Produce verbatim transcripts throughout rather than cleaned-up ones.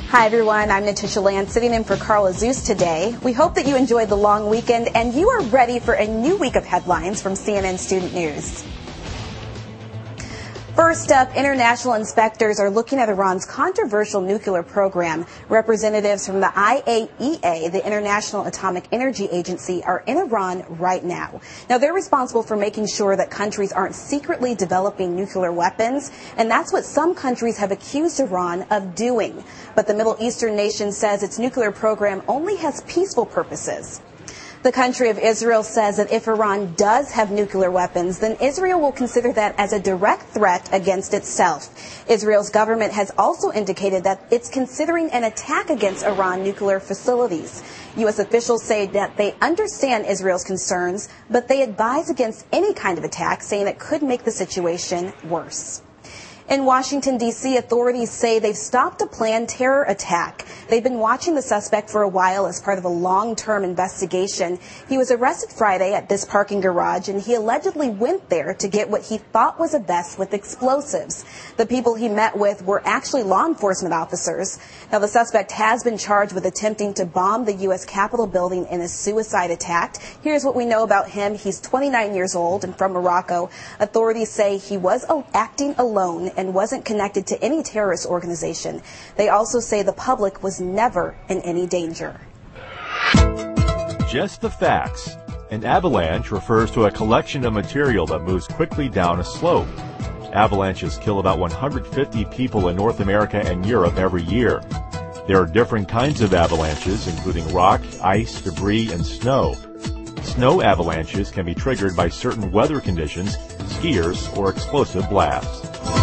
Hi everyone, I'm Natasha Land sitting in for Carla Zeus today. We hope that you enjoyed the long weekend and you are ready for a new week of headlines from C N N Student News. First up, international inspectors are looking at Iran's controversial nuclear program. Representatives from the I A E A, the International Atomic Energy Agency, are in Iran right now. Now, they're responsible for making sure that countries aren't secretly developing nuclear weapons, and that's what some countries have accused Iran of doing. But the Middle Eastern nation says its nuclear program only has peaceful purposes. The country of Israel says that if Iran does have nuclear weapons, then Israel will consider that as a direct threat against itself. Israel's government has also indicated that it's considering an attack against Iran nuclear facilities. U S officials say that they understand Israel's concerns, but they advise against any kind of attack, saying it could make the situation worse. In Washington, D C, authorities say they've stopped a planned terror attack. They've been watching the suspect for a while as part of a long-term investigation. He was arrested Friday at this parking garage, and he allegedly went there to get what he thought was a vest with explosives. The people he met with were actually law enforcement officers. Now, the suspect has been charged with attempting to bomb the U S Capitol building in a suicide attack. Here's what we know about him. He's twenty-nine years old and from Morocco. Authorities say he was acting alone and wasn't connected to any terrorist organization. They also say the public was never in any danger. Just the facts. An avalanche refers to a collection of material that moves quickly down a slope. Avalanches kill about one hundred fifty people in North America and Europe every year. There are different kinds of avalanches, including rock, ice, debris, and snow. Snow avalanches can be triggered by certain weather conditions, skiers, or explosive blasts.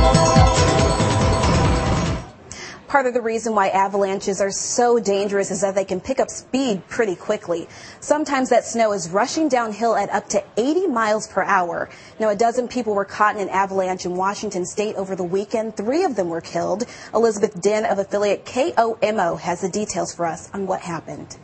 Part of the reason why avalanches are so dangerous is that they can pick up speed pretty quickly. Sometimes that snow is rushing downhill at up to eighty miles per hour. Now, a dozen people were caught in an avalanche in Washington State over the weekend. Three of them were killed. Elizabeth Dinh of affiliate K O M O has the details for us on what happened.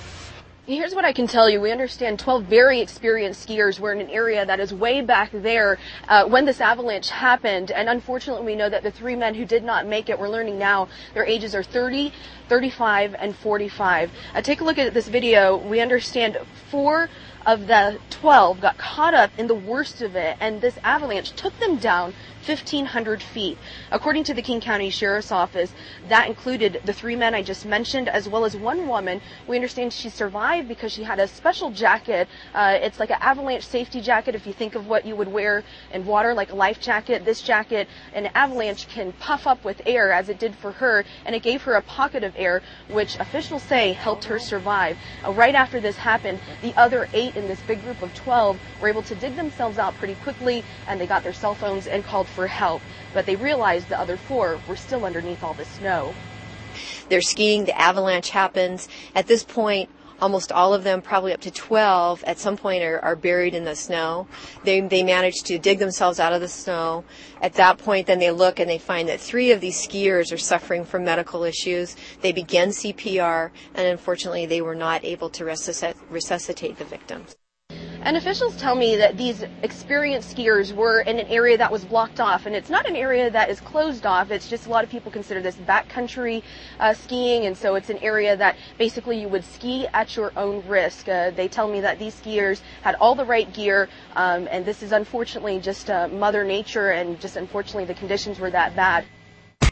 Here's what I can tell you. We understand twelve very experienced skiers were in an area that is way back there uh, when this avalanche happened. And unfortunately, we know that the three men who did not make it, we're learning now, their ages are thirty, thirty-five, and forty-five. Uh, take a look at this video. We understand four of the twelve got caught up in the worst of it, and this avalanche took them down fifteen hundred feet. According to the King County Sheriff's Office, that included the three men I just mentioned, as well as one woman. We understand she survived because she had a special jacket. Uh, it's like an avalanche safety jacket. If you think of what you would wear in water, like a life jacket, this jacket, an avalanche can puff up with air, as it did for her, and it gave her a pocket of air, which officials say helped her survive. Uh, right after this happened, the other eight in this big group of twelve were able to dig themselves out pretty quickly, and they got their cell phones and called for help. But they realized the other four were still underneath all the snow. They're skiing, the avalanche happens. At this point, almost all of them, probably up to twelve, at some point are, are buried in the snow. They they manage to dig themselves out of the snow. At that point, then they look and they find that three of these skiers are suffering from medical issues. They begin C P R, and unfortunately, they were not able to resusc- resuscitate the victims. And officials tell me that these experienced skiers were in an area that was blocked off, and it's not an area that is closed off. It's just a lot of people consider this backcountry uh, skiing, and so it's an area that basically you would ski at your own risk. Uh, they tell me that these skiers had all the right gear, um, and this is unfortunately just uh, Mother Nature, and just unfortunately the conditions were that bad.